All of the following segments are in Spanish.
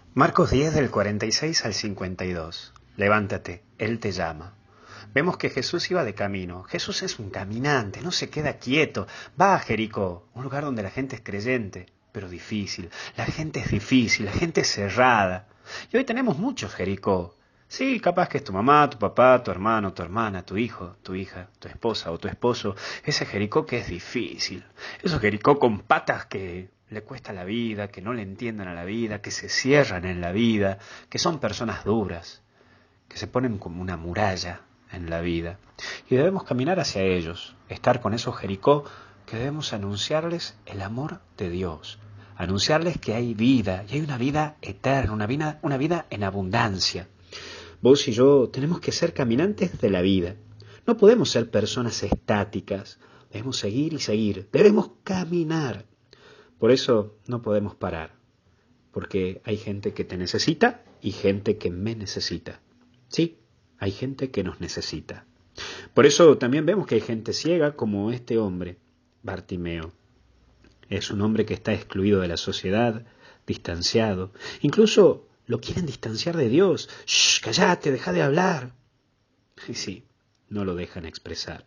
Marcos 10 del 46 al 52. Levántate, Él te llama. Vemos que Jesús iba de camino. Jesús es un caminante, no se queda quieto. Va a Jericó, un lugar donde la gente es creyente, pero difícil. La gente es difícil, la gente es cerrada. Y hoy tenemos muchos Jericó. Sí, capaz que es tu mamá, tu papá, tu hermano, tu hermana, tu hijo, tu hija, tu esposa o tu esposo. Ese Jericó que es difícil. Esos Jericó con patas que le cuesta la vida, que no le entienden a la vida, que se cierran en la vida, que son personas duras, que se ponen como una muralla en la vida. Y debemos caminar hacia ellos, estar con esos Jericó que debemos anunciarles el amor de Dios, anunciarles que hay vida, y hay una vida eterna, una vida en abundancia. Vos y yo tenemos que ser caminantes de la vida. No podemos ser personas estáticas, debemos seguir y seguir, debemos caminar. Por eso no podemos parar, porque hay gente que te necesita y gente que me necesita. Sí, hay gente que nos necesita. Por eso también vemos que hay gente ciega como este hombre, Bartimeo. Es un hombre que está excluido de la sociedad, distanciado. Incluso lo quieren distanciar de Dios. ¡Shh! ¡Cállate! ¡Deja de hablar! Y sí, no lo dejan expresar.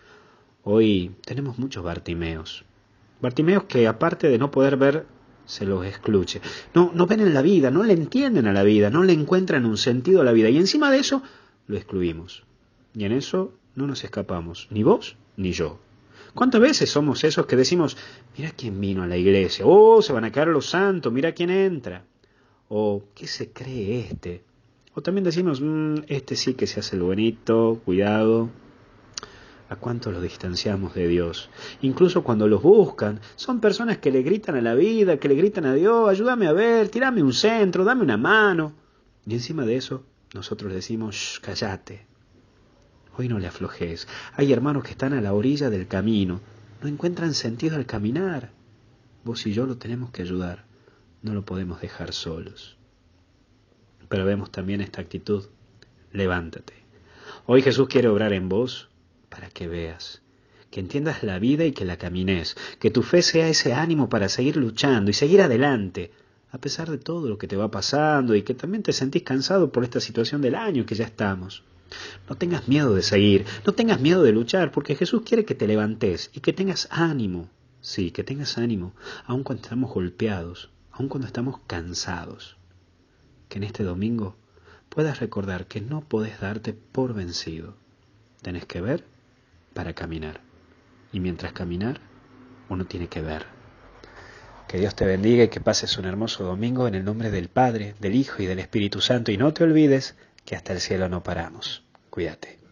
Hoy tenemos muchos Bartimeos. Bartimeos que aparte de no poder ver, se los excluye. No ven en la vida, no le entienden a la vida, no le encuentran un sentido a la vida. Y encima de eso, lo excluimos. Y en eso no nos escapamos, ni vos ni yo. ¿Cuántas veces somos esos que decimos, mira quién vino a la iglesia? Oh, se van a caer los santos, mira quién entra. O, ¿qué se cree este? O también decimos, este sí que se hace el bonito, cuidado. ¿A cuánto los distanciamos de Dios? Incluso cuando los buscan, son personas que le gritan a la vida, que le gritan a Dios, ayúdame a ver, tirame un centro, dame una mano. Y encima de eso, nosotros decimos, shh, cállate. Hoy no le aflojes. Hay hermanos que están a la orilla del camino, no encuentran sentido al caminar. Vos y yo lo tenemos que ayudar, no lo podemos dejar solos. Pero vemos también esta actitud, levántate. Hoy Jesús quiere obrar en vos, para que veas, que entiendas la vida y que la camines, que tu fe sea ese ánimo para seguir luchando y seguir adelante, a pesar de todo lo que te va pasando y que también te sentís cansado por esta situación del año que ya estamos. No tengas miedo de seguir, no tengas miedo de luchar, porque Jesús quiere que te levantes y que tengas ánimo, sí, que tengas ánimo, aun cuando estamos golpeados, aun cuando estamos cansados. Que en este domingo puedas recordar que no podés darte por vencido. Tenés que ver para caminar. Y mientras caminar, uno tiene que ver. Que Dios te bendiga y que pases un hermoso domingo en el nombre del Padre, del Hijo y del Espíritu Santo. Y no te olvides que hasta el cielo no paramos. Cuídate.